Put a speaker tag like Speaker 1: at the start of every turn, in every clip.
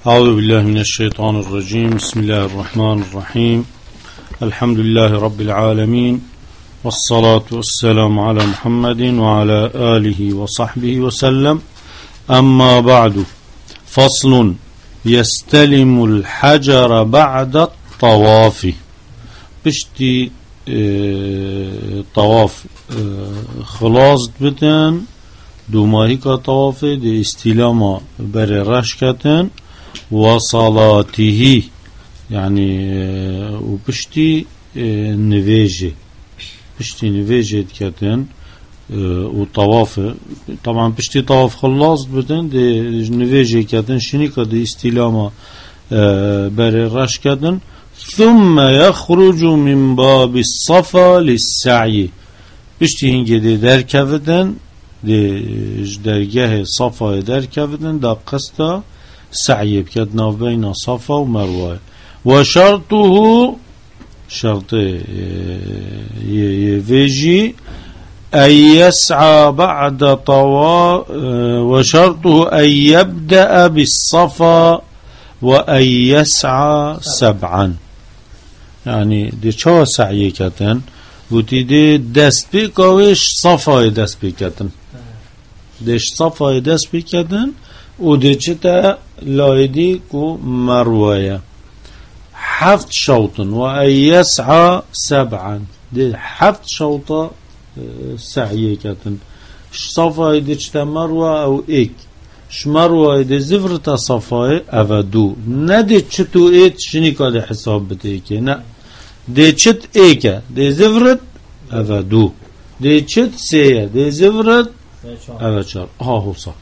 Speaker 1: أعوذ بالله من الشيطان الرجيم. بسم الله الرحمن الرحيم. الحمد لله رب العالمين، والصلاة والسلام على محمد وعلى آله وصحبه وسلم. أما بعد، فصل: يستلم الحجر بعد الطواف. بشتي طواف خلاص بدن دوماهي كطواف دي استلام بر رشكتن وصلاته، يعني وبشتي نفيجي كتن وطواف. طبعا بشتي طواف خلاص بدن دي نفيجي كتن شنيكا دي استلام بر رشكتن، ثم يخرج من باب الصفا للسعي. بشتي هنجي دي دركفتن دي درجه صفا دركفتن دا قصدا سعي بكدنا بين صفا ومروه. وشرطه شرط يفيجي أن يسعى بعد طواف، وشرطه أن يبدأ بالصفا وأن يسعى 7. يعني دي شو سعي كتن وتي دي دست بيكوش صفا دست بيكتن، ديش صفا دست بيكتن ودي چتا لايدي كو مروية 7 شوط. وأن يسعى 7 دي 7 شوطة سعي كتن. صفا دي چتا مروة أو إيك شمروه دي زفرتا صفاي أفدو ندي چتو إيت شنيكا دي حساب بتيكي نا دي چت إيكا دي زفرت أفدو دي چت سيا دي زفرت أفشار. هو صح.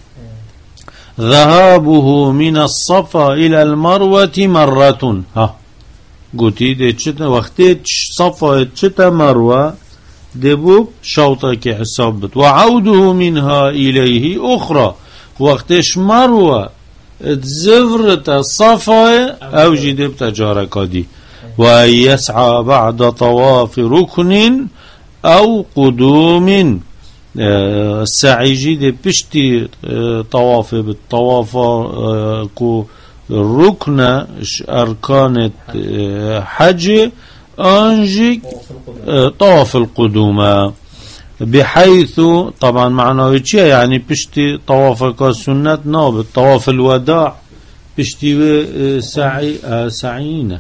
Speaker 1: ذهابه من الصفا إلى المروة مرة. قلتي دي چت وقتي صفا چتا مروة دي بوك شوطة كي حساب بت. وعوده منها إليه أخرى وقتش مروة تزفرت الصفا أو جدب تجارك دي. وأن يسعى بعد طواف ركن أو قدوم. السعي جدب بشتي طواف بالطواف كو الركن أركان حج أنجي طواف القدوم، بحيث طبعا معناه شيء يعني بشتي طوافك السنة ناب الطواف الوداع بشتي سعينا،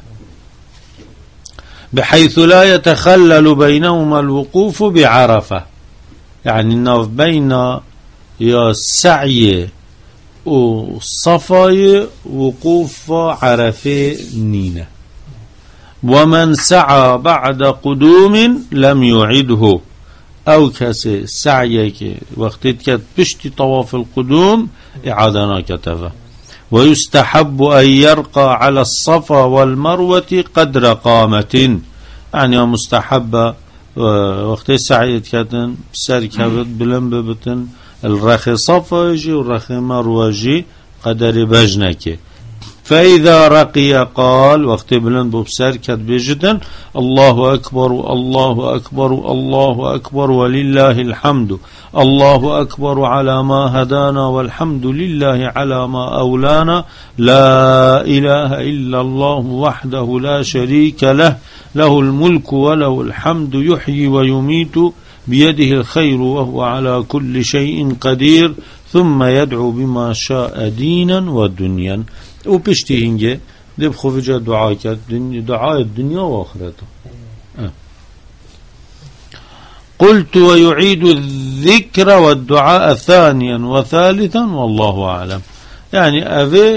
Speaker 1: بحيث لا يتخلل بينهما الوقوف بعرفة. يعني الناف بين يا السعي والصفاي وقوف عرفة نينة. ومن سعى بعد قدوم لم يعده، أو كسي سعيك وقتك بشتي طواف القدوم إعادنا كتفه. ويستحب أن يرقى على الصفا والمروة قدر قامة، يعني مستحب وقت سعيت كتن سركبت بلنب بتن الرخي صفا يجي والرخي مروة يجي قدر بجنك. فإذا رقي قال وقت بلند بسركت بجدا: الله أكبر الله أكبر الله أكبر ولله الحمد، الله أكبر على ما هدانا والحمد لله على ما أولانا، لا إله إلا الله وحده لا شريك له، له الملك وله الحمد يحيي ويميت بيده الخير وهو على كل شيء قدير، ثم يدعو بما شاء دينا ودنيا. وبشتي هنجي دي بخوفجة دعاء الدنيا وآخرته. قلت: ويعيد الذكر والدعاء ثانيا وثالثا والله أعلم. يعني أفي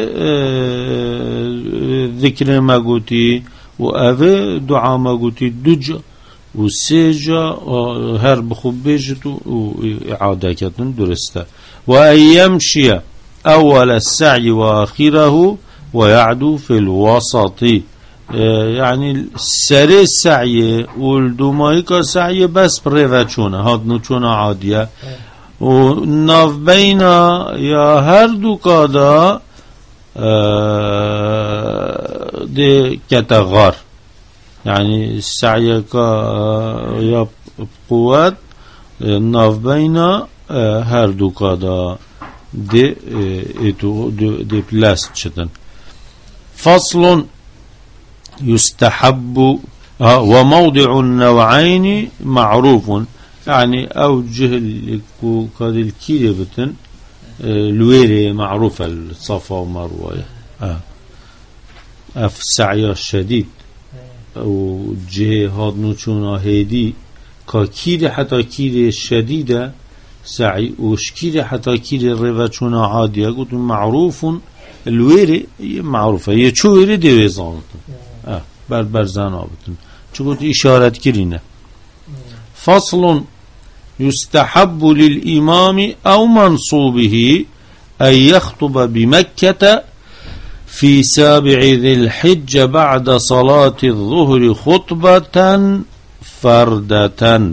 Speaker 1: ذكر ما قلتي وأفي دعاء ما قلتي دجا والسيجا هر بخبجته وإعادة كتن درسته. وأن يمشي أول السعي وآخره ويعدو في الوسط. يعني سري السعي والدمائك السعي بس بريفتشونه هاد نوچونه عادية. وناف بين يا هردو كادا دي كتغار، يعني السعي يا بقوات ناف بين هردو كادا دي بلاست شدن. فصل يستحب وموضع النوعين معروف، يعني أوجه قد الكيربتن الويري معروفة الصفا ومروة في السعي الشديد وجهاد نوچونا هيدي كيري حتى كيري الشديدة سعي وشكيري حتى كيري الرفاچونا عادية قلت معروف الويري معروفة يشويري دي ويزانتن برزان آبتن چو قلت إشارت كرينه. فصل يستحب للإمام أو منصوبه أن يخطب بمكة في 7 ذي الحجة بعد صلاة الظهر خطبة فردة.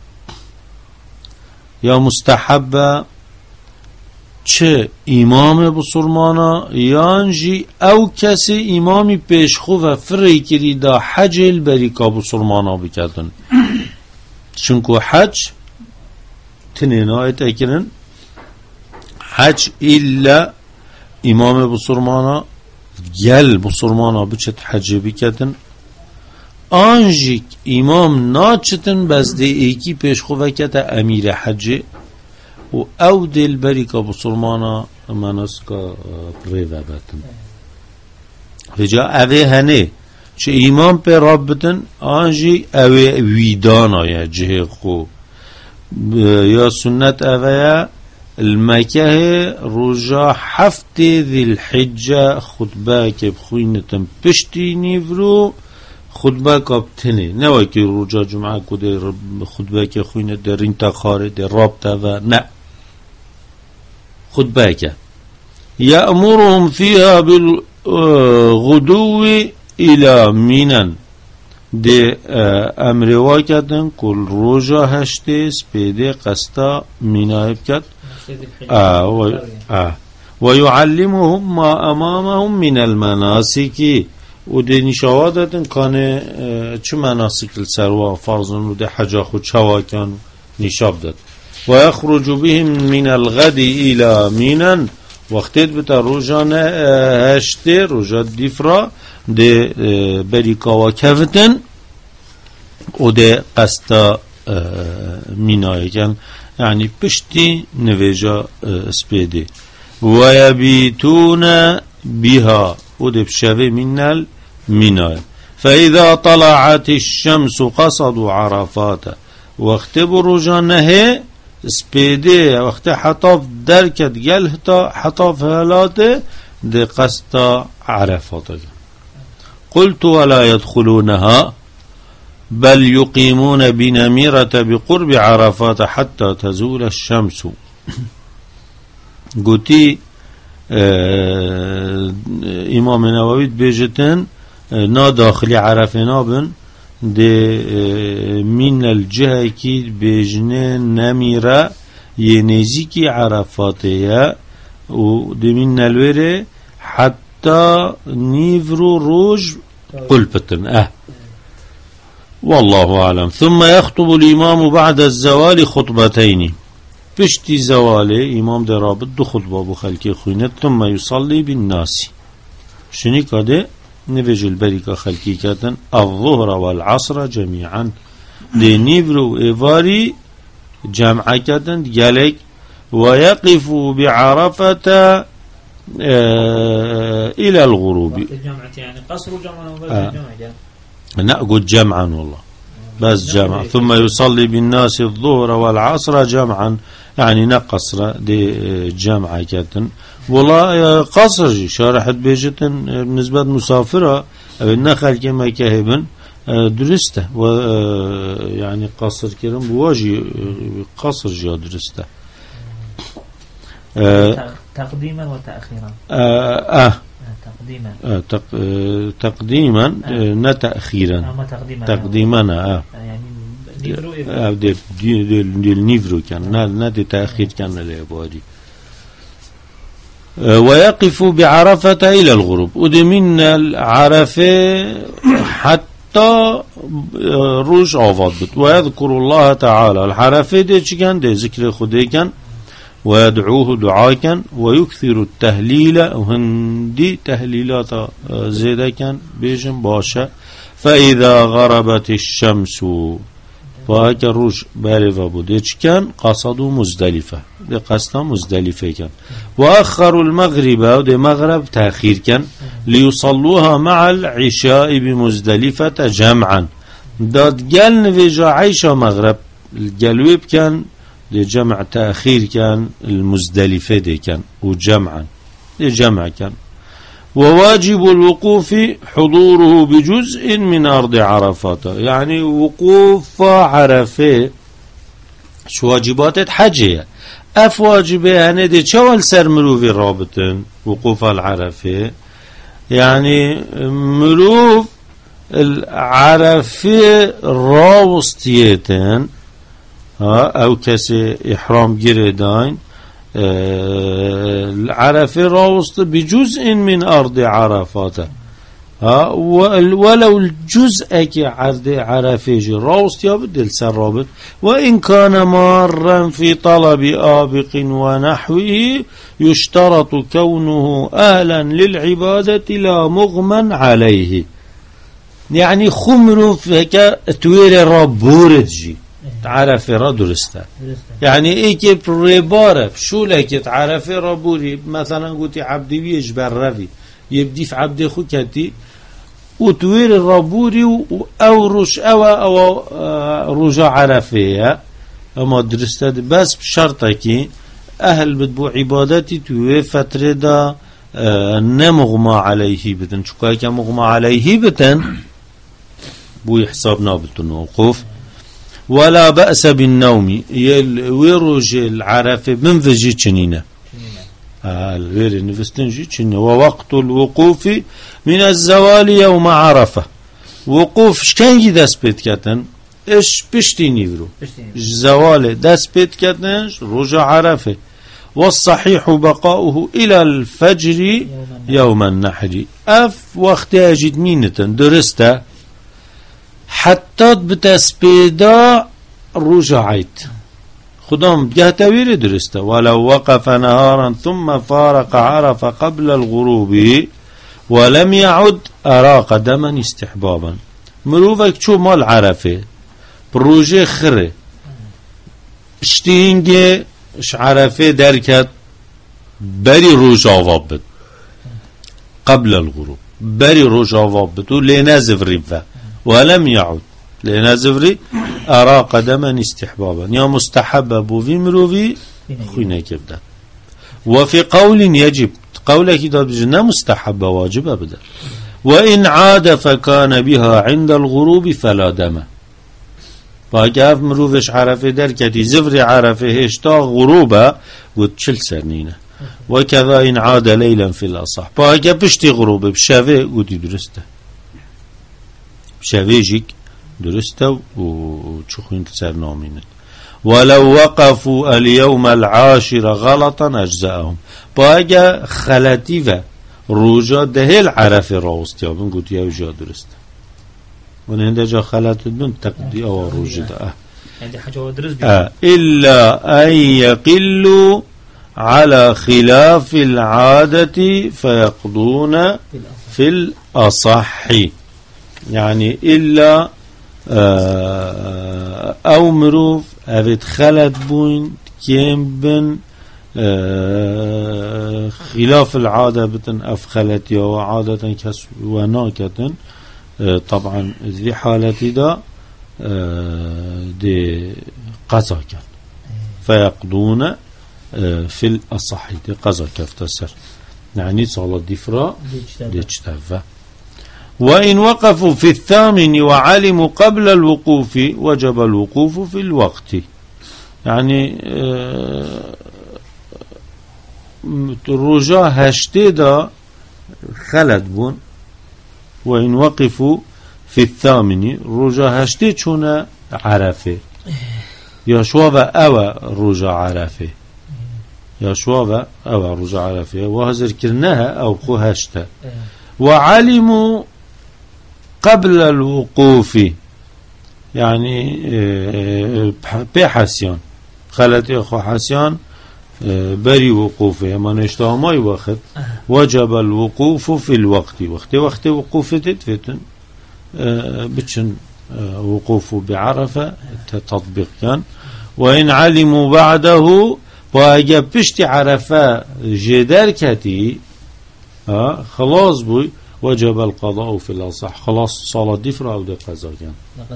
Speaker 1: يا مستحب چه امام بسرمانا یانجی او کسی امامی پیشخو و فری کری دا حج البریکا بسرمانا بکردن چونکو حج تنینایت اکرن حج إلا امام بسرمانا گل بسرمانا بچت حج بکردن آنجی امام ناچتن بس دی ایکی پیشخو وکت امیر حج و او دل بریکا بسرمانا مناسکا پریوه باتن وجا اوه هنه چه ایمان پی رابطن آنجی اوه ویدانا یا جه خو یا سنت اوه المکه رجا 7 ذی الحجه خطبه که بخوینتن پشتی نیورو خطبه کابتنه نوای که رجا جمعه کده خطبه که خوینه در این تخاره در رابطه و نه خطبه که یأمرهم فيها بالغدو الى مینن ده امر واکدن کل رجا هشته سپیده قستا مینایب کد و یعلمهم ما امامهم من المناسکی و ده نشاوادتن کانه چه مناسک السروا فرضن و ده حجا خود شواکن نشاب داد و یخرج بهم من الغد الى مینن وقتید بتا روزان هشته روزات دیفرا ده بریکا و کفتن و ده قستا مینای کن یعنی پشتی نویجا سپیده و یبیتون بها و ده بشوه من المینای فاذا طلعت الشمس قصدوا عرفات وقت بروجان نهي سپیده وقت حطاف درکت گل حطاف هلاته ده قستا عرفات. قلت ولا يدخلونها بل يقيمون بنميرة بقرب عرفات حتى تزول الشمس. قلتي امام نووي بيجتن نا داخل عرفنا بن ده من الجهة كي بيجنه نميرة ينزيكي عرفاتية و ده من الوره حتى نيفرو روج قلبتن والله أعلم. ثم يخطب الإمام بعد الزوال خطبتين بشتي زوال إمام ده رابط دو خطبة بخلقه خوينت ثم يصلي بالناس شني كده نفج البركة خلقي كاتن الظهر والعصر جميعا لنيفرو إيفاري جمع كاتن جالك ويقف بعرفة إلى الغروب
Speaker 2: يعني قصر جمعا
Speaker 1: نأقول جمعا والله بس جمع ثم يصلي بالناس الظهر والعصر جمعا يعني نقصر دي جمع كاتن والله قصر شارحت بيجتن بالنسبة مسافرة النخل كما كهبن درسته و يعني قصر كرم بواجي قصر جا درسته
Speaker 2: تقديما وتأخيرا
Speaker 1: تقديما نتأخيرا تقديما يعني دي النيفرو كان ندي تأخير كان لعبادي ويقف بعرفة إلى الغروب ودي من العرفة حتى روج آفاد بد ويذكر الله تعالى العرفة دي كان دي ذكر خدي كان ويدعوه دعاء ويكثر التهليل وهندي تهليلات زيادة كان بيجن باشا. فإذا غربت الشمس فهك الروج بارفة بوديش كان قصدوا مزدلفة دي قصدا مزدلفة كان. وأخروا المغرب ودي مغرب تأخير كان ليصلوها مع العشاء بمزدلفة جمعا. داد قال نفيجا عيشة مغرب القلوب كان دي جمع تأخير كان المزدلفة دي كان وجمعا دي جمع كان. وواجب الوقوف حضوره بجزء من أرض عرفات. يعني وقوف عرفة شو واجبات الحجية أف واجبه يعني دي شوال سر مروف الرابطن وقوف العرفة. يعني مروف العرفة راوستيتن أو كسي إحرام جريدين العرفة راوست بجزء من أرض عرفات. ولو الجزء كي عرض عرفة راوست يبدل سرابط. وإن كان مارا في طلب آبق ونحوه يشترط كونه أهلا للعبادة لا مغمى عليه. يعني خمر فيك توير الرب بوردجي تعرفي را درسته. يعني ايكي بريباره شو لك تعرفي را بوري مثلا قلتي عبدي ويجبر رفي يبدي في عبدي خو كتي وتوير الرابوري او رش او رجع عرفيه اما درسته بس بشرطك اهل بدبو عبادتي توي فتره دا نمغمى عليه بتن شو كاي مغمى عليه بتن بو حسابنا بالوقوف. ولا بأس بالنوم ويروج العرفة من فجي تشنينة الوير نفستنجي تشنينة. ووقت الوقوف من الزوال يوم عرفة. وقوف شكان يدس بيت كتن ايش بشتيني برو الزوال دس بيت كتن رجع عرفة. والصحيح بقاؤه إلى الفجر يوم النحر. أف وقت أجد مينة درسته حتى بتسبيدا رجعت خدام جهتوير درسته. ولو وقف نهارا ثم فارق عرف قبل الغروب ولم يعد أراق دما استحبابا. مروفك شو مال عرفه بروجه خره اشتينجي اش عرفه دركت بري رجع وابد قبل الغروب بري رجع وابد ولنازف رفه ولم يعد لأن زفري أراق دما استحبابا يا مستحب بوفي مروفي خوينا كبدا. وفي قول يجب قولك كتاب جنة مستحب واجب أبدا. وإن عاد فكان بها عند الغروب فلا دم. فاكاف مروفش عرفه دركتي زفري عرفه هشتا غروبا وتشل سرنينه. وكذا إن عاد ليلا في الأصح فاكاف بشتي غروب بشافه ودي درسته شافيجيك درسته وتشوخين تسار نومينت. ولو وقفوا اليوم العاشر غلطا أجزاءهم. باقا خلاتيفة روجا دهل عرفة راوستيا بنقول يا وجا درسته ونهند جا خلات دون تقدي أو روجا ده
Speaker 2: يعني حاجة درس
Speaker 1: إلا أن يقلوا على خلاف العادة فيقضون في الأصح. يعني إلا أو مروف أفت خلت بوين كيم بن خلاف العادة بتن أف خلت يا عادة كس وناكتن طبعا ذي حالتي دا دي قضا كان فيقضون في الأصح دي قضا كفتسر. يعني صلاة دفرا دي اجتفا. وإن وقفوا في الثامن وعلموا قبل الوقوف وجب الوقوف في الوقت. يعني الرجاء هشتدا خلت بون. وإن وقفوا في الثامن الرجاء هشتد شونا عرفه يا شوابا أو الرجاء عرفه يا شوابا أو الرجاء عرفه وهذا ذكرناها أو خو هشتا. وعلموا قبل الوقوف يعني بحسيان خلت اخو حسيان بري وقوفه ما نشتها ماي وقت وجب الوقوف في الوقت وقت وقوفه تتفتن بتشن وقوف بعرفة تطبيق كان وإن علموا بعده وأجا بشت عرفة جدار كتي خلاص بوي وجب القضاء في الأصح خلاص صلاة دفرة أو دقزا كان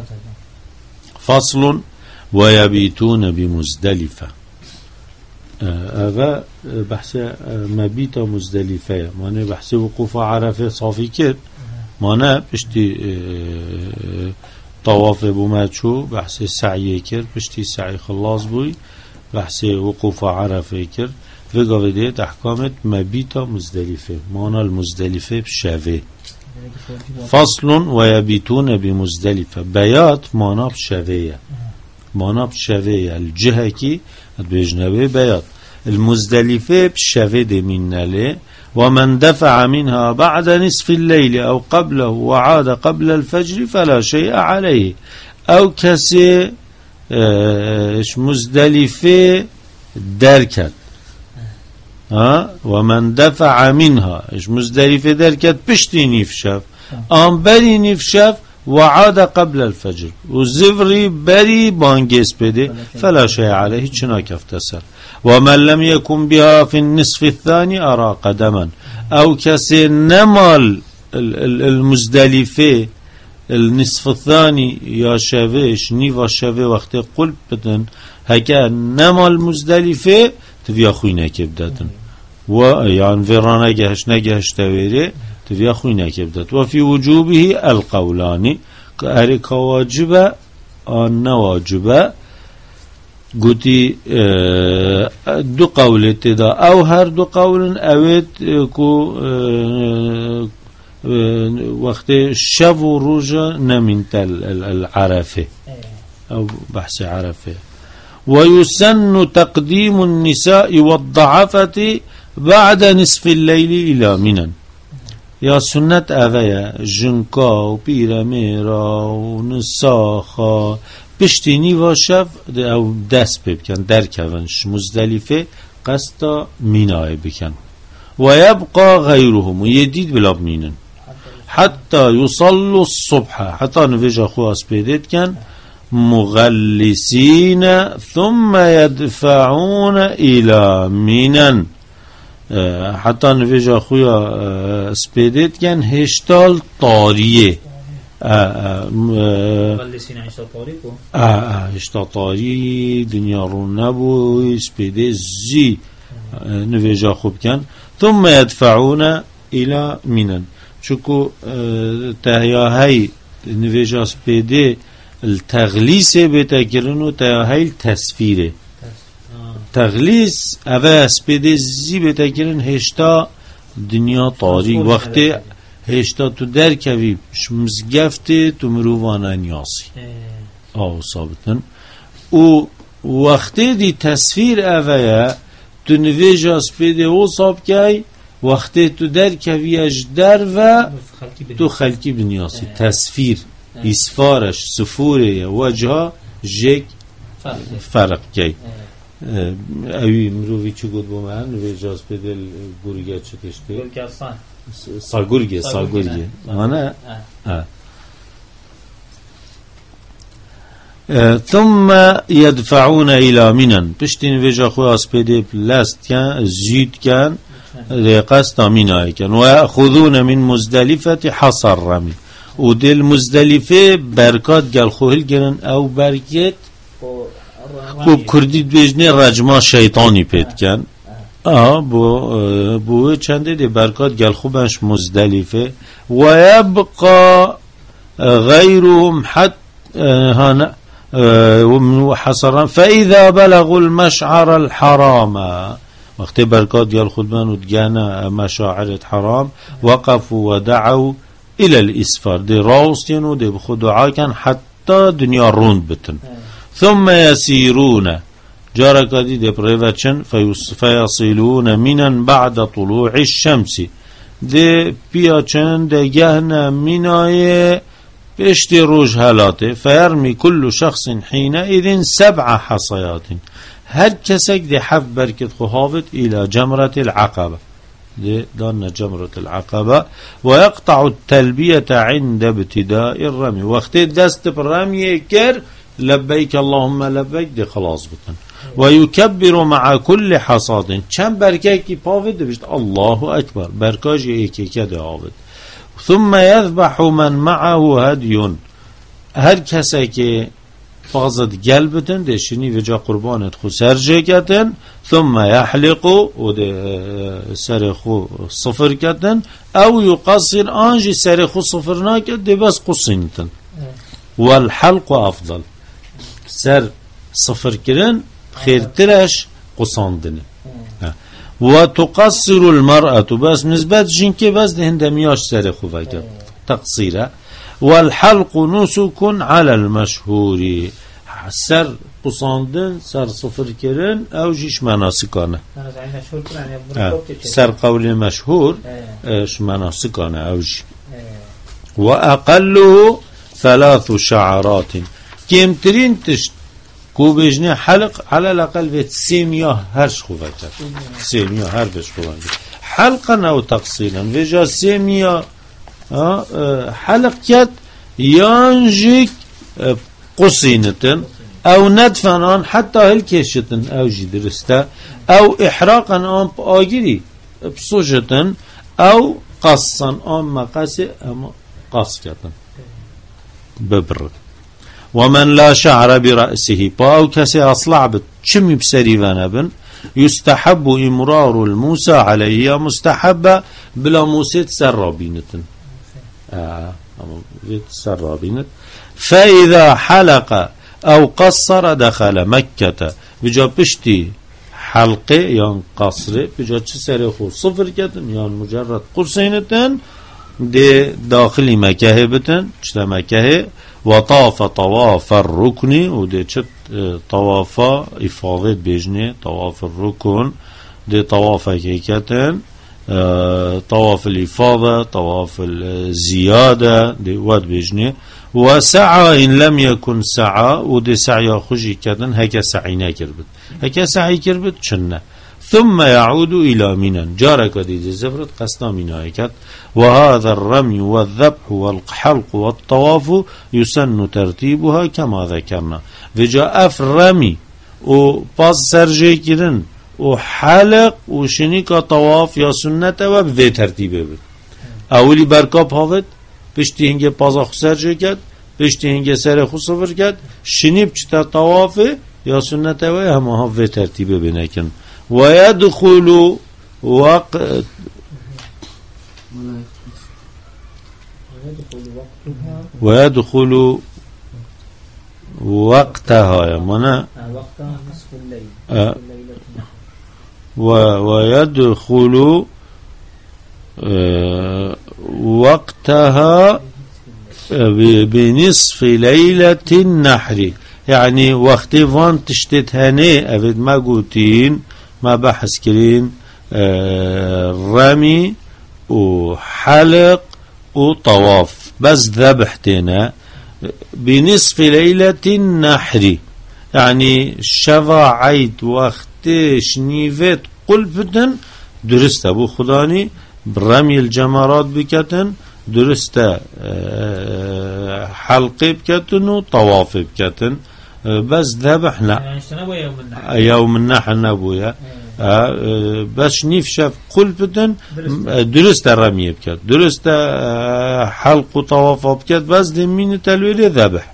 Speaker 1: فصل ويبيتون بمزدلفة هذا بحث مبيت مزدلفة معنى بحث وقوف عرفة صافي كد معنى بشتي طواف بماتشو بحث سعي كر بشتي سعي خلاص بوي بحث وقوف عرفة كر في قضية أحكامت مبيت مزدلفة معنى المزدلفة بشافة فصل ويبيتون بمزدلفة بيات معنى بشافية معنى بشافية الجهة كي بجنبه بيات المزدلفة بشافة دي من نالي ومن دفع منها بعد نصف الليل أو قبله وعاد قبل الفجر فلا شيء عليه أو كسي مزدلفة دركت ومن دفع منها مزدلفة دركت بشتي نفشف بري نفشف وعاد قبل الفجر والزفري بري بانجيس بده فلا شيء عليه چنا كفتسر ومن لم يكن بها في النصف الثاني أرى قدما أو كسي نمال المزدلفة النصف الثاني يا شافيش نيفا شافي وقت قلب بدن هكا نمال مزدلفة تبيا خوينك بدتن ويعني فيرانا جهش نجهش تويري تبيا خوينك بدت وفي وجوبه القولان كأريك واجبة نواجبة قلتي دو قول تدا أو هر دو قول أويت كو وقت شف وروجة نمنت العرفة أو بحث عرفة ويسن تقديم النساء والضعفة بعد نصف الليل إلى منن يا سنة أذية جنكا وبيراميرا ونساخا بشتيني وشف أو دست بكن دركونش مزدلفة قصد ميناء بكن ويبقى غيرهم ويديد بلا بنينن حتى يصلوا الصبح حتى نفجا خواس بيدت كان مغلسين ثم يدفعون إلى منن حتى نفجا خويا سبيدت كان هشتال طاريه
Speaker 2: مغلسين هشتال طاريكو
Speaker 1: هشتال طاري دنيا رو نبو سبيدت زي نفجا خوب كان ثم يدفعون إلى منن شكو تهيا هاي نفجا سبيدت التغليس بتكرنو تهيا هاي التسفيره تغلیس اوه سپیده زی بتکرن هشتا دنیا طاری وقتی هشتا تو در کوی مزگفته تو مرووانا نیاسی ثابتن و وقتی دی تصویر اوه تو نویجا سپیده و صاب که وقتی تو در کوی اش در و تو خلکی بنیاسی تصویر اسفارش سفوره وجها جک فرق که اوی مروی چی گود با من نوی جاز پیدل گورگه چه کشتی؟
Speaker 2: گورگه
Speaker 1: ساگورگه مانه ثم يدفعون إلى منن پشتی نوی جا خوی از پیده پلست کن زید کن قصد منای کن و یأخذون من مزدلفة حصر رمی و دل مزدلفه برکات گل خوهل گرن او برکت خوب کردی دویجنه رجما شیطانی پید کن بو چنده دی برکات گل خوبش مزدلفه و یبقى غیرهم حد حصرا فاذا بلغوا المشعر الحرام وقت برکات گل خودمان و دگانا مشاعر حرام وقفوا ودعوا الى الاسفار دی راوستین و دی بخود دعا کن حتی دنیا روند بتن ثم يسيرون جاركادي دي بريفاتشن فيصلون منا بعد طلوع الشمس دي بياتشن دي جهنا مناي بيشتي روج هالاته فيرمي كل شخص حينئذ 7 حصيات هر کسک دی حف برکت خوابت الى جمرة العقبة دي دان جمرة العقبة ويقطع التلبية عند ابتداء الرمي وقت دست بالرمي كر لبيك اللهم لبيك دي خلاص بطن ويكبر مع كل حصاد چند برکه پاوید بشت الله اکبر برکاش یکی که آوید ثم يذبح من معه هدي هر کسی که فازد قلبتن دشنی وجا قربانت خو سرجه کتن ثم يحلقوا و ده سر خو صفر کتن او يقصر آنجی سر خو صفر ناکد ده بس قصینتن والحلق افضل سر صفر کرن خيرترش قصاندنه وتقصر المرأة بس نسبت جنكي بس ده هندمياش سر خوفاكت تقصيره والحلق نسك على المشهور سر قصاندن سر صفر كرن او جيش مناسكانه سر قول مشهور اش مناسكانه او جي واقله 3 شعرات كمترين تشت کو بجنه حلق على الاقل في 300 هرش خوفاكت 300 هرش خوفاكت حلقا او تقصيرا وجا 300 حلق كت ينجيك قصينتن او ندفن آن حتى هل كشتن او جي درسته او احراقا آن آگیری بسوجتن او قصا آن مقاس اما قص كتن ببرد ومن لا شعر برأسه باو كسي اصلع بتشمي بسري ونبن يستحب امرار الموسى عليه مستحبة بلا موسى تسرابينتن تسرابينت فإذا حلق او قصر دخل مكة بجا بشتي حلقه يعني قصر بجا سري خو صفر كتن يعني مجرد قصينتن دي داخل مكة بتن چتا مكة وطاف طواف الركن ودي چت طوافا افاضت بجنه طواف الركن دي طواف كيكتن طواف الافاضة طواف الزيادة دي واد بجنه وسعى ان لم يكن سعى ودي سعي خجي كتن هكا سعينا كربت هكا سعي كربت چنه ثم يعود إلى منى جارك دي زفرت قسنا منى كت وهذا الرمي والذبح والحلق والطواف يسن ترتيبها كما ذكرنا وجاء الرمي وباز سرجي كرن وحلق وشنيك طواف يا سنة وبذي ترتيبه اولي بركاب هافت بشتي هنگه بازاخ سرجي كت بشتي هنگه سر خو صفر كت شنيب چتا طواف يا سنة وهم هاف ترتيبه بنكن ويدخل ويدخل وقتها يا منا ويدخل وقتها بنصف ليلة النحر يعني وقت وان تشتت هني افد ما قوتين ما بحث كرين رمي وحلق وطواف بس ذبحتنا بنصف ليلة النحر يعني شفا عيد وقت شنيفت قلبتن درست ابو خداني برمي الجمرات بكتن درست حلق بكتن وطواف بكتن بس ذبحنا يوم النحر نبويا بس نيف شاف قلبتن درست رمي بكت درست حلق وطواف بكت بس دمين تلويل ذبح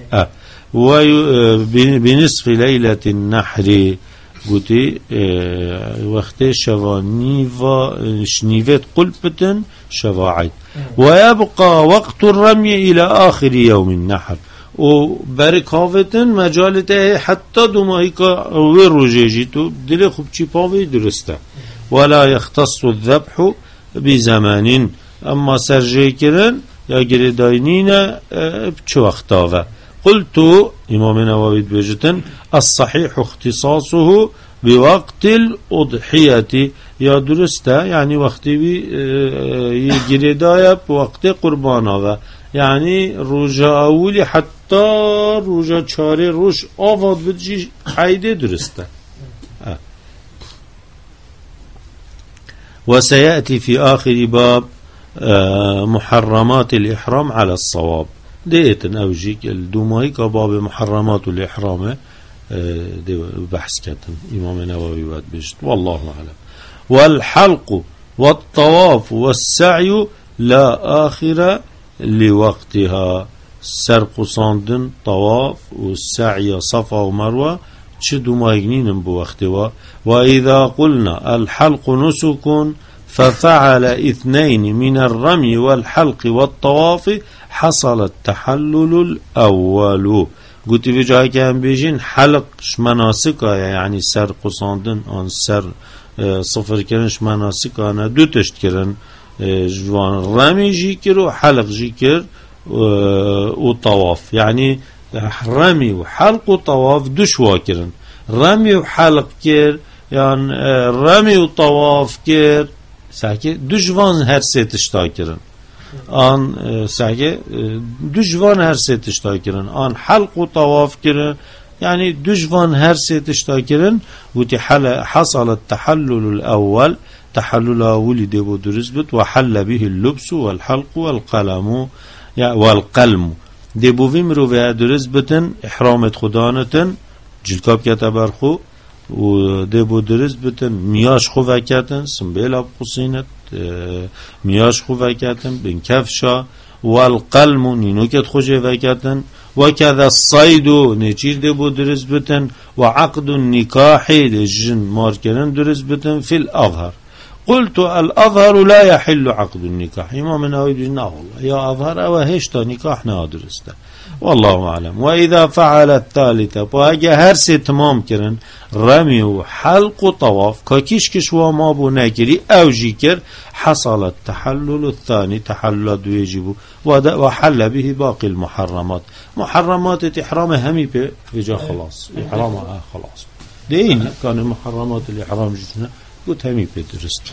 Speaker 1: بنصف ليلة النحر قلتي وقت شواني شنيفت قلبتن شواعي ويبقى وقت الرمي إلى آخر يوم النحر وبركافتن مجالته حتى دمائك ويروجيجيتو دل خوب چي پاوي درسته ولا يختص الذبح بزمان اما سرجي كرن يا گرداينين بچ وقتاوه قلت امام نووي بجتن الصحيح اختصاصه بوقت الأضحية يا درسته يعني وقت يجردايا بوقت قربانه يعني رجاء أولي حتى رجاء چاره روش آفاد بجي حيده درسته وسيأتي في آخر باب محرمات الإحرام على الصواب. ديتن أوجيك الدومايك باب محرمات الإحرام دي بحث كتن إمام النووي بعد بيجت والله أعلم. والحلق والطواف والسعي لا آخر لوقتها. سرق صندن طواف والسعي صفا ومروة شدوا ما يجنين بوقتها. وإذا قلنا الحلق نسك ففعل 2 من الرمي والحلق والطواف حصل التحلل الأول. قلت في جاي كان بيجين حلق مناسكها يعني سرق صندن عن سر صفر كرنش مناسكها أنا دو تشت كرن جوان رمي جيكر وحلق جيكر وطواف يعني رمي وحلق وطواف دشوا كرن. رمي وحلق كير يعني رمي وطواف كير ساكي دجوان هر سه تشتا كرن. آن ساكي دجوان هر سه تشتا كرن. آن حلق وطواف كرن يعني دجوان هر سه تشتا كرن. وتي حصل التحلل الأول. تحلل أولي ديبو درزبت وحل به اللبس والحلق والقلم والقلم ديبو فيمرو في درزبتن إحرامت خدانتن جلكاب كتبرخو وديبو درزبتن مياش خو فكتن سنبيلا بقصينت مياش خو فكتن بن كفشا والقلم نينوكت خوشي فكتن وكذا الصيد نجير ديبو درزبتن وعقد النكاح لجن ماركرن درزبتن في الأظهر. قلت الأظهر لا يحل عقد النكاح. إمام النووي بيقول والله يا أظهر أو هشتا نكاح نادرسته والله أعلم. وإذا فعل الثالثة فأجا هرسي تمام كرن رمي وحلق وطواف كاكيش كشوا ما بو ناكري أو جيكر حصل التحلل الثاني تحلل يجب وحل به باقي المحرمات. محرمات إحرام همي بجا خلاص إحرام خلاص دين كان محرمات الإحرام جسنا قلت همي بدرست.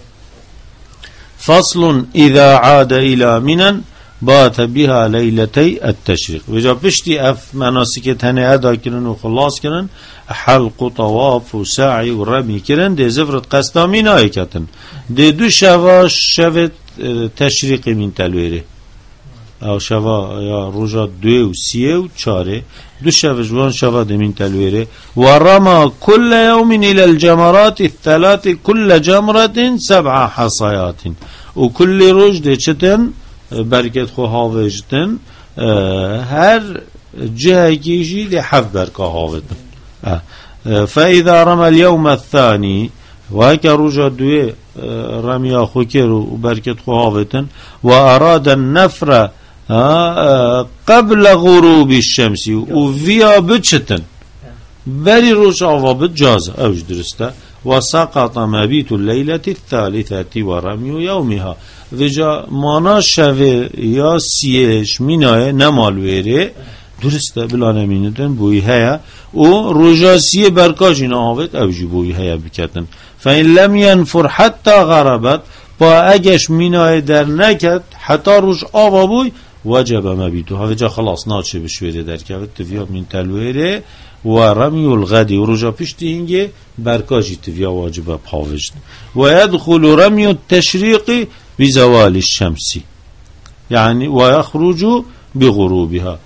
Speaker 1: فصل إذا عاد إلى منى بات بها ليلتي التشريق. وجا بشتي مناسك تاني أدا كرن وخلاص كرن حلق وطواف وسعي ورمي كرن دي زفرت قسطا مناي كتن دي دو شواش شفت تشريق من تلويره او شوا يا رجا 2 و 3 و 4 دو شوا جوان شوا من تلويره. ورمى كل يوم إلى الجمرات الثلاث كل جمرة 7 حصيات وكل رجد چتن بركت خو هاوجتن هر جهة كيجي دي حف بركة هاوجتن. فإذا رمى اليوم الثاني وهكا رجا 2 رمي أخو كيرو وبركت خو هاوجتن وأراد النفر قبل غروب الشمس وفيا بتشتن بري روش عوابت جاز أوج درسته. وسقط مبيت الليلة الثالثة ورمي يومها. وجا مانا شوه یا سیش مینای نمالویره درسته بلانه میندن بوی هیا و رجاسی برکاجین آوید اوجی بوی هیا بکتن. فإن لم ينفر حتى غربت با اگش مینای در نکد حتی روش آوا بوی وجب مبیتو وجا خلاص ناچه بشویره در که تفیا من تلویره و رمی الغدی و رجا پشتی هنگه برکاجی تفیا واجبه پاوشت. و يدخل رمی التشریقی بزوال الشمس يعني ويخرج بغروبها.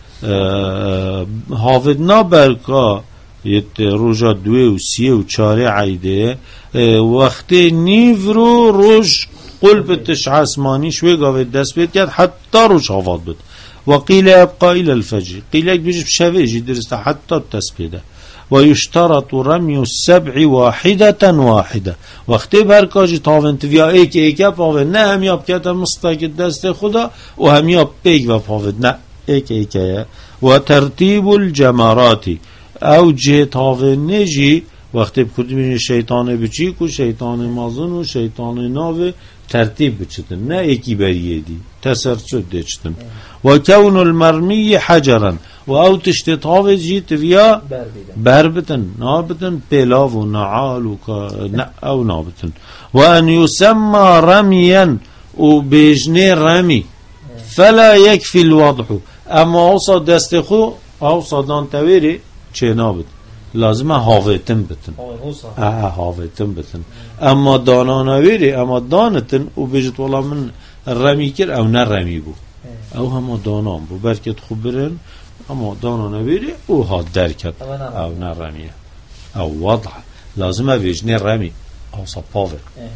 Speaker 1: حافظنا بركا رجا 2 و 3 و 4 عيده وقت نيفرو رج قلب التشعاسماني شوي قاوه دست بيت كد حتى رج حافظ بد. وقيل يبقى إلى الفجر قيل يك بيجي بشويجي درست حتى التسبيده. ويشترط رمي 7 واحدة وقتی برکاجی تاون تویا ایک پاون نه همیاب کتا مستاک دست خدا و همیاب ایک و پاون نه ایک و ترتیب الجمراتی او جه تاون نجی وقتی بکردیم شیطان بچی کو شیطان مازن و شیطان ناو ترتیب بچتن نه ایکی بریه دی تسرسد دیچتن. و کون المرمی حجرا و او تشتی تاوه جیت ویا بربتن نابتن پیلاو و نعال و او نابتن. و ان یسمى رمیا و بیجنه رمی فلا یکفی الوضح اما اوصا دست خو اوصا دان تویری چه نابت لازم هاویتن بتن هاویتن بتن اما دانا نویری اما دانتن و بجت والله من رمی کر او نه رمی بو او همه دانام بو برکت خوب برن اما دانا نویری او ها درکت او نه رمیه او وضع لازم بجنی رمی او صپاوه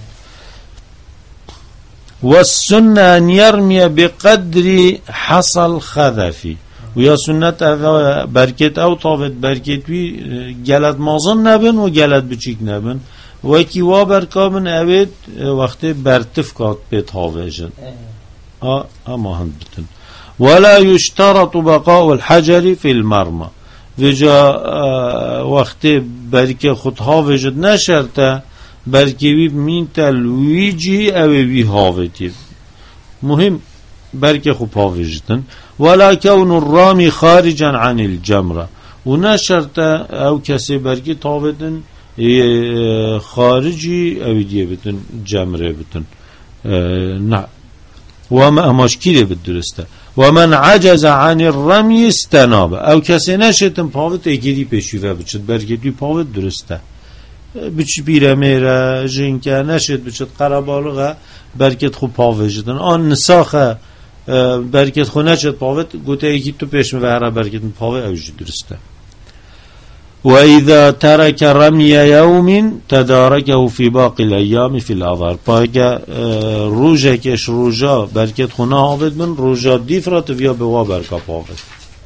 Speaker 1: والسنة أن يرمي بقدر حصل خذفي ويا سنة بركت أو طافت بركت بي جلد مازن نبن و جلد بچيك نبن وكي وابركا من أبد وقت برتفكات بيتهاوجن أما هند بتن ولا يشترط بقاء الحجر في المرمى وجا وقت بركة خد هاوجد نشرته بلکه وی مین تلویجی او وی هاوتی مهم بلکه خوب هاوجتن ولا كون الرامي خارجا عن الجمرة و نشرت او کسی بلکه تاوتن خارجی او دیه بتن جمره بتن نه وما مشكله بالدرسته ومن عجز عن الرمي استناب او کسی نشتن پاوت اگری پیشیوه بچد بلکه دی پاوت درسته بچ بیره میره جنکه نشد بچت قربالغه برکت خوب پاوجدن آن نساخه برکت خو نشد پاوت گوته یکی تو پیش میوره برکت پاوه اوج درسته و اذا ترك رمي يوم تداركه في باقي الايام في الاظهر پاگه روزه کش روزا برکت خو نه آود من روزا دیفرات ویا به وا برکا پاوت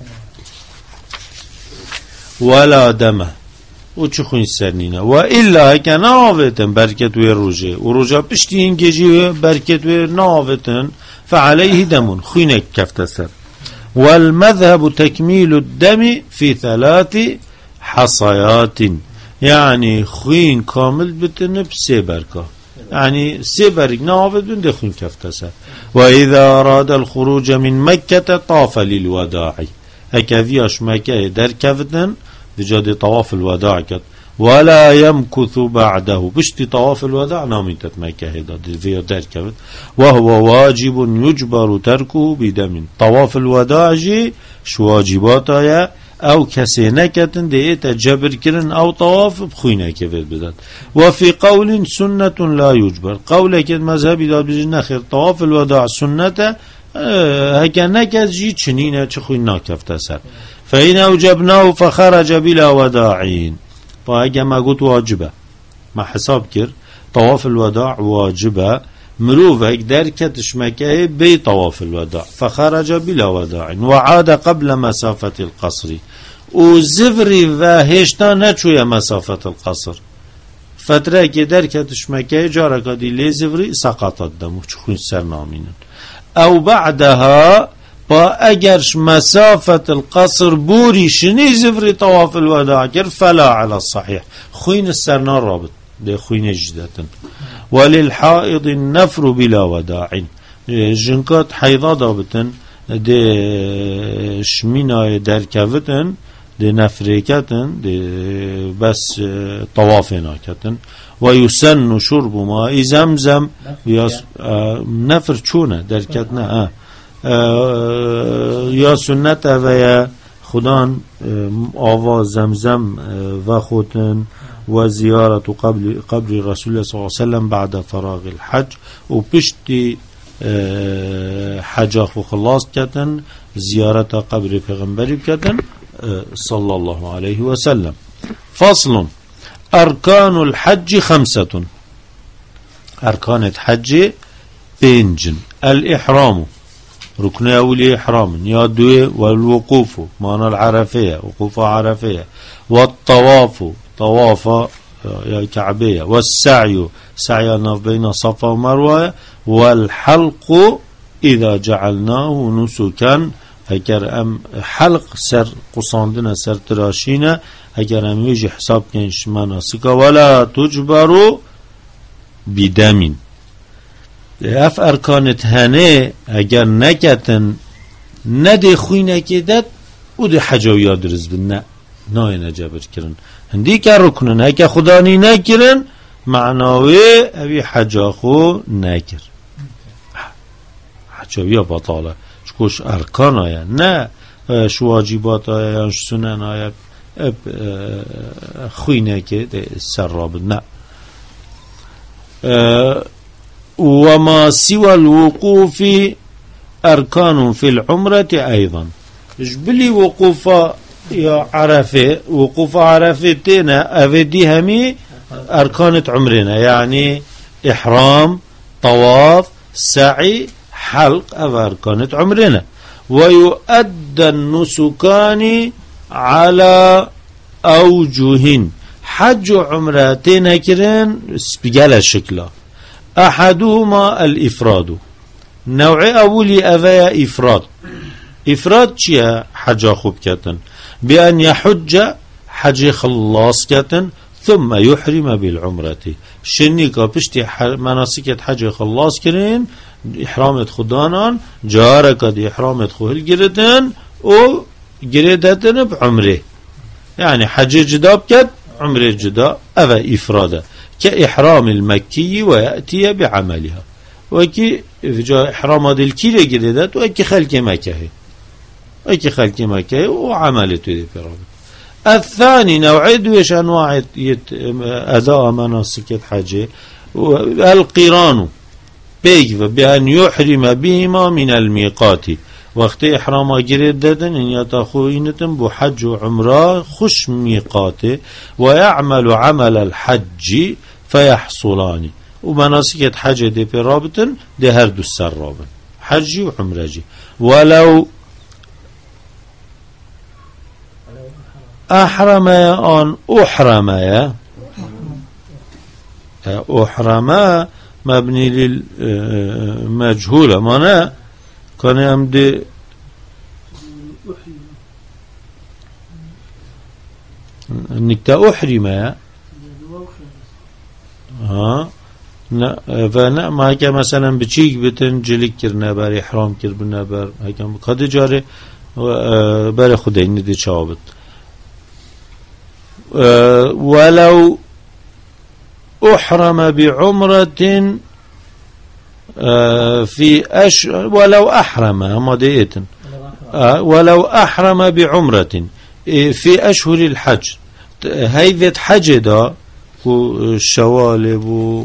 Speaker 1: ولا دمه و چه خوین سرنینه و الا که ناوتن برکت و روژه و روژه پشتی این گجی برکت و ناوتن فعليه دم خوینک کفت سر والمذهب تكميل الدم في 3 حصيات يعني خوين كامل بتن بسي بركة يعني سي برك ناوت بن خوين كفت سر وإذا أراد الخروج من مكة طاف للوداع هكذاش مكة در كفتن بجد طواف الوداع كت ولا يمكث بعده بشتي طواف الوداع ناميتت مكة هدا في دركبت وهو واجب يجبر تركه بدم طواف الوداع جي شو واجباتها او كسي نكتن ديت جبر كرن او طواف بخوينه كفت بدت وفي قول سنة لا يجبر قول كد مذهبي دا بجن خير طواف الوداع سنة هكا نكت جي چنينه چخوين ناكفت سر فإن أوجبناه فخرج بلا وداعين فأجا ما قلت واجبه ما حساب كر طواف الوداع واجبه مروف هيك دركتش مكاه بي طواف الوداع فخرج بلا وداع وعاد قبل مسافة القصر وزفري وهشتا نچوية مسافة القصر فترة كي دركتش مكاه جارك دي لي زفري سقط الدم چخون سرنامين أو بعدها با اگرش مسافة القصر بوري شني زفري طواف الوداع كر فلا على الصحيح خوين السرنا رابط ده خوين جدتن وللحائض النفر بلا وداع جنكات حيضا دابتن ده شمينا دركفتن ده نفريكتن ده بس طوافنا كتن ويسن شرب ماء زمزم نفر چونه دركتنا یا سنت و یا خدان آواز زمزم و خودن و زیارت قبر رسول الله صلی الله علیه وسلم بعد فراغ الحج و پشتی حج خو خلاص کردن زیارت قبر پیغمبری کردن صلی الله علیه و سلم فصل ارکان الحج 5 ارکان الحج 5 الاحرام ركن أول إحرام يادوي والوقوف معنى العرفية وقوف عرفية والطواف طواف كعبية والسعي سعي بين صفا ومروة والحلق إذا جعلناه نسكا اگر ام حلق سر قصاندنا سر تراشينا اگر ام يجي حساب كنش مناسكا ولا تجبر بدم اف ارکانت هنه اگر نکتن نده خوینه که داد او ده حجاو یاد رز بن نه نه جبر کرن هندی که رکنن اگه خدانی نکرن معناوی اوی حجا خو نکر حجاوی ها بطاله چکوش ارکان آیا نه شو واجبات آیا یا سنن آیا خوينك السرابنا. وما سوى الوقوف أركان في العمرة أيضا. جبلي وقوف يا عرفة، وقوف عرفة تينا أفدي همي أركان عمرنا، يعني إحرام، طواف، سعي، حلق، أركان عمرنا. ويؤدى النسكان على أوجه. حج عمرتين هكذا بقال شكله. أحدهما الإفراد، نوع أولي أفيا إفراد. إفراد شيء حج خوب كتن بأن يحج حج خلاص كتن ثم يحرم بالعمرة. شنيكا بشتي مناسك حج خلاص كرين إحرام خدانان جارك دي إحرام خهل جردن و جردتن بعمره، يعني حج جدا بكت عمره جدا. أفا إفرادا كإحرام المكي ويأتي بعملها، وكي جاء إحرام هذا الكيلة جردت وكي خلق مكه، وكي خلق مكه وعملته دي فرابط. الثاني نوع دويش أنواع أداء مناسك الحج القران بيجب بأن يحرم بهما من الميقات. وقت إحرام جرددن إن يتخوينتن بحج وعمره خش ميقاته ويعمل عمل الحج فيحصلان. ومناسك الحج دي برابطن دي هردو السرابن حج وعمرجي. ولو أحرم أن أحرم مبني للمجهولة معناه كان يمدي انك أحرم فانا ما هكا مثلا بچيك بتنجلك كرنا بار إحرام كربنا بار هكا قد جاري بار خدين دي شابط. ولو أحرم بعمرة في ولو أحرم مضيئة ولو أحرم بعمرة في أشهر الحج. هيفت حج دا والشوالب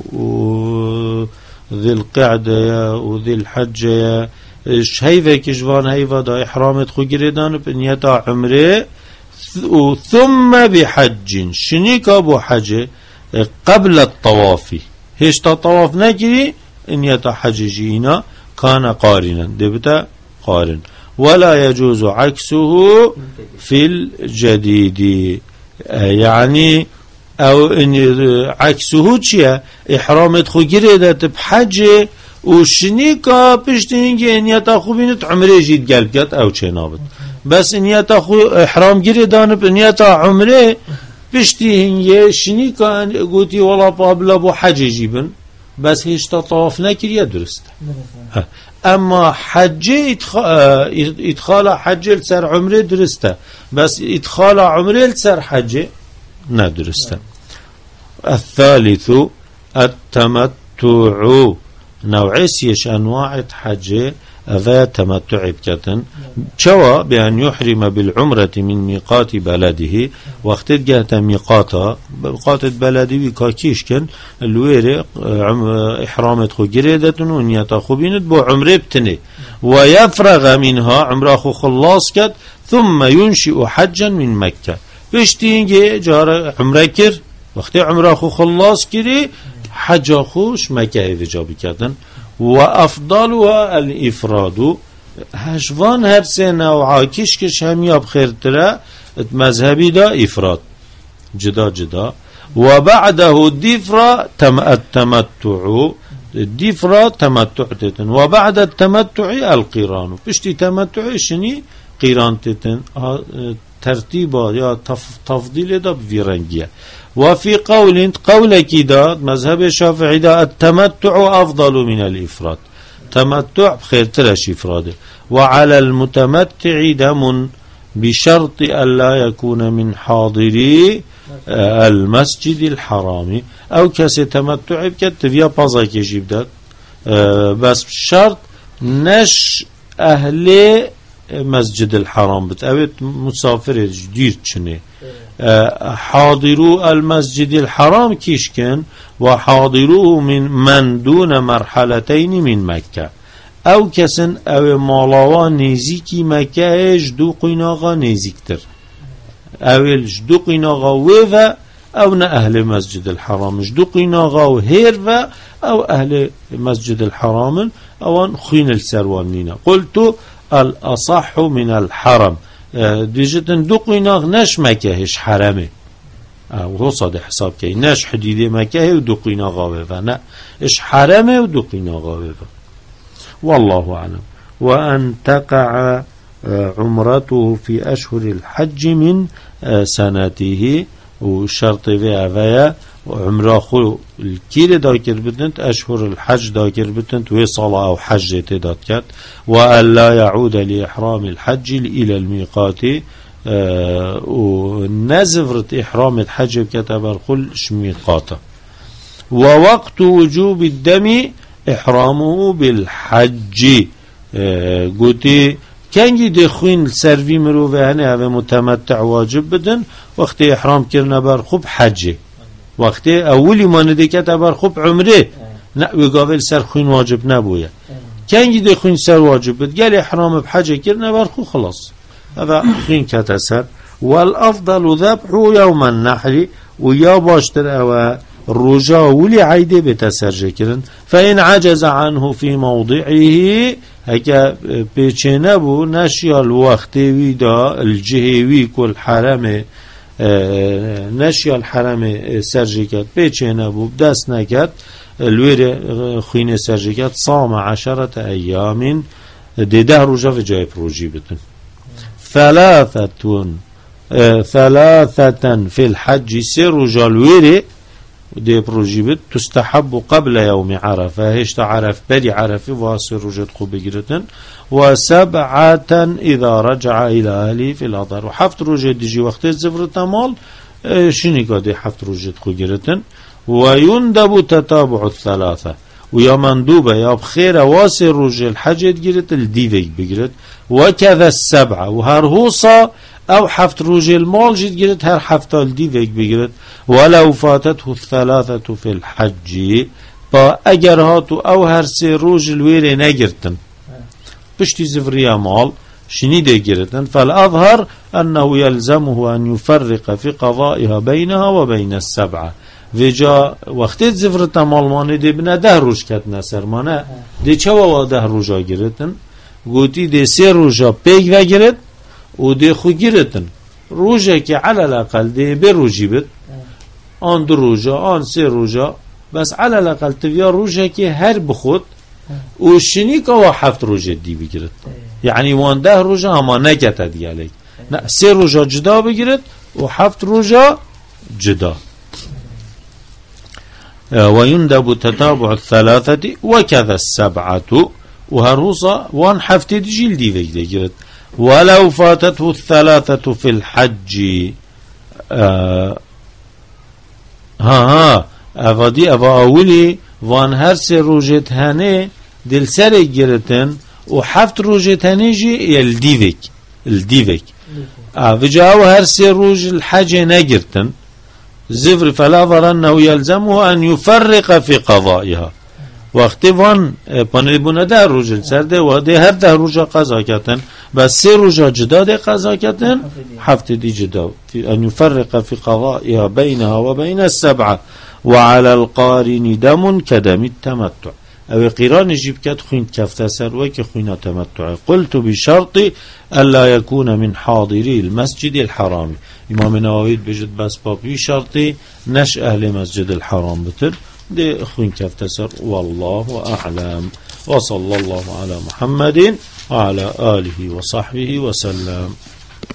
Speaker 1: وذي القعدة وذي الحج هيفا كجوان هيفا دا إحرامت خو جردان بنيتا عمره ثم بحج شنيكا بو حج قبل الطواف. هيش طواف نجري إن يتحججين كان قارنا دبتا قارن. ولا يجوز عكسه في الجديد، يعني أو إن عكسه شيء إحرام تخو جريدة بحج وشنيكا بشتينجي إن يتخو بينت عمره جيد قلبكت أو شنابت. بس إن يتخو إحرام جريدان بإن يتا عمره بشتينجي شنيكا قوتي ولا بابلا بو حج جيبن بس هيش تطواف نكريا درست. اما حج ادخال حج لسر عمره درسته بس ادخال عمره لسر حج ندرسته. الثالث التمتع، نوع سيش انواع حج أذا تمتع بكتن شوى بأن يحرم بالعمرة من ميقات بلده. وقت جهة ميقات بلده وكاكيشكن الويري إحرامت خو جريدة ونيتا خو بينت بو عمره بتني ويفرغ منها عمره خو خلاص كت ثم ينشئ حجا من مكة. بشتينجي جار عمره كر وقت عمره خو خلاص كري حج خوش مكة إذا بكتن. وأفضلها الإفراد. هشوان هر سنة وعاكش كش هم يبخير ترى مذهبي دا إفراد جدا جدا. وبعده الدفرة التمتع، الدفرة تمتع تتن. وبعد التمتع القران. بشتي تمتع شني قران تتن ترتيبا يا تفضيل دا بفيرنجية. وفي قول كده مذهب الشافعي ده التمتع أفضل من الإفراد. تمتع بخير تلاش إفراده. وعلى المتمتع دم بشرط ألا يكون من حاضري المسجد الحرام. أو كسي تمتع بكت فيها بازا كيجيب ده بس بشرط نش أهل مسجد الحرام بتقابت مسافر جديد شنه حاضروا المسجد الحرام كيشكن وحاضروه من دون مرحلتين من مكة او كسن او مالاوا نزيكي مكة جدو قيناغا نزيكتر او جدو قيناغا ويفا او نا اهل مسجد الحرام جدو قيناغا وهيرفا او اهل مسجد الحرام او خين السروان نينا قلت الاصح من الحرم ديجتن دو قيناغ نش مكة هش حرمه وهو صاد حساب كي نش حديد مكة ودو قيناغا ويفا نا اش حرمه ودو قيناغا ويفا والله أعلم. وأن تقع عمرته في أشهر الحج من سنته وشرط فيها وعمره خو الكيل داكر بتنت أشهر الحج داكر بتنت وصلاة أو حج تداتكت وأن لا يعود لإحرام الحج إلى الميقات ونزفرت إحرام الحج بكتب كل ميقاته ووقت وجوب الدم إحرامه بالحج قلت كان يدخين سرفي مروفهنه و متمتع واجب بدن وقت إحرام كرنا برخوب حج وقت أولي ما ندكت برخوب عمره وقابل سرخين واجب نبويا كان يدخين سر واجب بد قال إحرام بحج كرنا برخو خلاص هذا خين كتسر والأفضل ذبحه يوم النحر ويا باشتر أو الرجاء ولي عيدي بتسرج كرن فإن عجز عنه في موضعه هكا بيچنبو نشيا الوقت ويدا الجهوي كل حرم نشيا الحرم سرجكت بيچنبو بدست نكت الوير خين سرجكت صام 10 أيام ده رجاء في جايب روجي بتن ثلاثة في الحج سر رجاء الوير دي بروجيبت تستحب قبل يوم عرفة هيش تعرف بدي عرفة واصل رجد قبقرة وسبعة إذا رجع إلى أهله في الأضر وحفت رجد يجي وقت الزفرة مال شيني قادي حفت رجد قبقرة ويندب تتابع الثلاثة ويا مندوبة يا بخير واصل رجد الحج قرت الديفيك بقرت وكذا السبعة وهرهوصة او حفت روج المال جد قرت هر حفت الديفيك بقرت ولو فاتته الثلاثة في الحج با اگر هاتو او هر سي روج الويري نقرتن بشتي زفريا مال شني دي قرتن فالأظهر أنه يلزمه أن يفرق في قضائها بينها وبين السبعة وجا وقت زفرتا مال مانه دي بنا 10 روج كتنا سرمانه دي چوا 10 روجا قرتن قوتي دي 3 روجا بيك و قرت و دي خو گرتن روجه که على الاقل دي بروجي بد آن 2 روجه آن 3 روجه بس على الاقل تبيا روجه که هر بخود و شنیک و 7 روجه دی بگیرد يعني وان 10 روجه اما نکت دیگه نه 3 روجه جدا بگیرد و 7 روجه جدا ويندب تتابع الثلاثة وكذا السبعة وهروصة وان حفتي جلدي بگیرد ولو فاتته الثلاثة في الحج افادي اولي وان هر سه روجت هنه دل سر گرتن و 7 روجت هنه جي الديفك وجاو هر سه روج الحج نگرتن زفر فلا ظنه يلزمه ان يفرق في قضائها وقتی وان پانل بونه 10 روز سرده و ده هر 10 روز قضا کردن بس 3 روز جدا ده قضا کردن 7 دی جدا ان يفرق في قضائها بينها وبين السبعة وعلى القارن دم كدم التمتع او قران جيب كد خوين كفت سر و که خوين تمتع قلت بشرط الا يكون من حاضري المسجد الحرام امام نووي بجد بس بابي شرطي نش اهل مسجد الحرام بتر دي خوين كفتسر والله أعلم وصلى الله على محمد وعلى آله وصحبه وسلم.